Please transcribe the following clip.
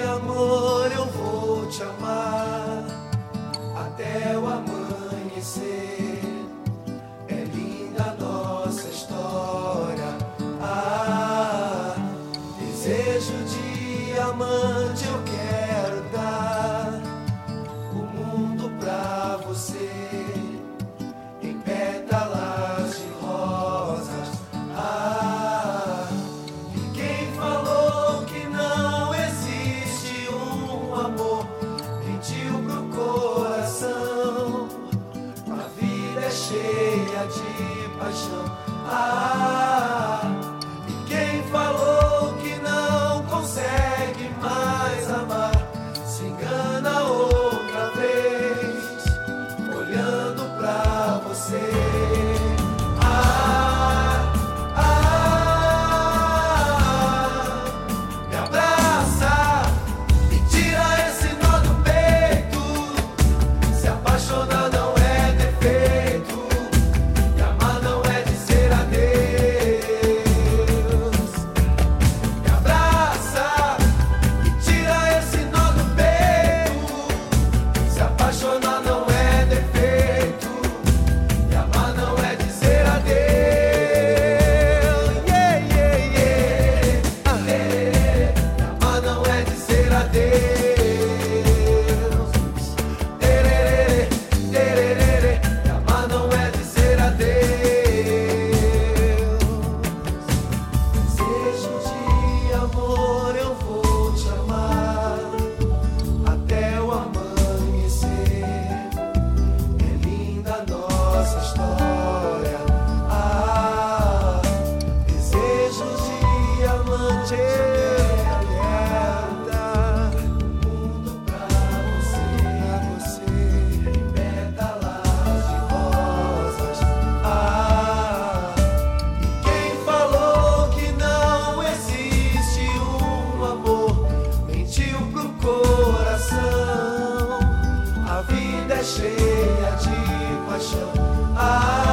amor eu vou te amar até o amanhecer. É linda a nossa história. Ah, desejo de amante eu quero dar o mundo pra você em pétalas de rosas. Ah, e quem falou que não existe um amor mentiu pro coração. A vida é cheia de paixão. Ah, e quem falou que não consegue mais amar se engana outra vez, olhando pra você. Ah, me abraça e tira esse nó do peito. Se apaixonar não é defeito, e amar não é dizer adeus. Me abraça e tira esse nó do peito. Se apaixonar não é defeito, e amar não é dizer adeus. Yeah, yeah, yeah. E amar não é dizer adeus. Tererê, tererê. E amar não é dizer adeus. Desejo de amor eu vou te amar até o amanhecer. É linda a nossa história. Ah, desejo de amante eu quero dar o mundo pra você em pétalas de rosas. Ah, e quem falou que não existe um amor mentiu pro coração. A vida é cheia de paixão. Ah,